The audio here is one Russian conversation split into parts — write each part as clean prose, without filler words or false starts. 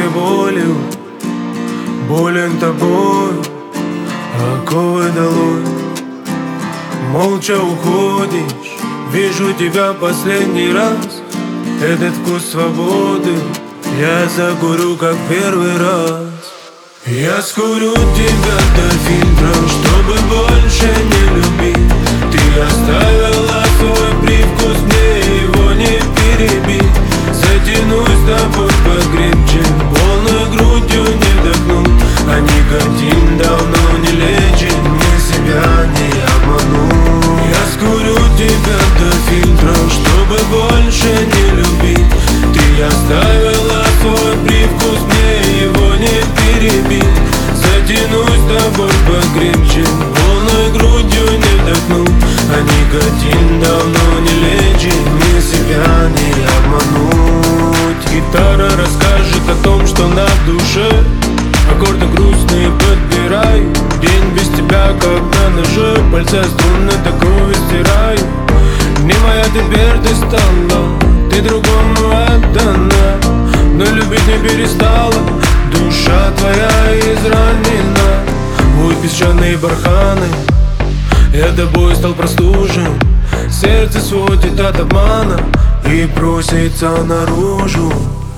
своей болью, болен тобой, оковы долой. Молча уходишь, вижу тебя последний раз. Этот вкус свободы я закурю, как первый раз. Я скурю тебя до фильтра, чтобы больше не любить. Ты оставила свой привкус, мне его не перебить. Затянусь с тобой покрепче, полной грудью не вдохну. А никотин давно не лечит, мне себя не обману. Я скурю тебя до фильтра, чтобы больше не любить. Ты оставила свой привкус, мне его не перебить. Затянусь с тобой покрепче, полной грудью не вдохну. А никотин давно не лечит, мне себя не обмануть. Гитара расскажет о том, что на душе. Аккорды грустные подбираю. День без тебя как на ноже. Пальцы струны такое стираю. Не моя теперь ты стала, ты другому отдана, но любить не перестала. Душа твоя изранена. Ой, песчаные барханы, я тобой стал простужен. Сердце сводит от обмана и просится наружу.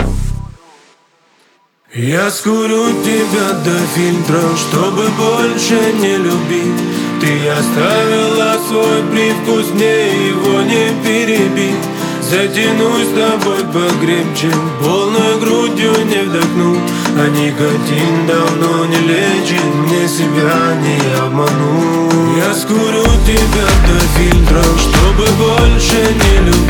Я скурю тебя до фильтра, чтобы больше не любить. Ты оставила свой привкус, мне его не перебить. Затянусь с тобой покрепче, полной грудью не вдохну. А никотин давно не лечит, мне себя не обману. Я скурю тебя до фильтра, чтобы больше не любить.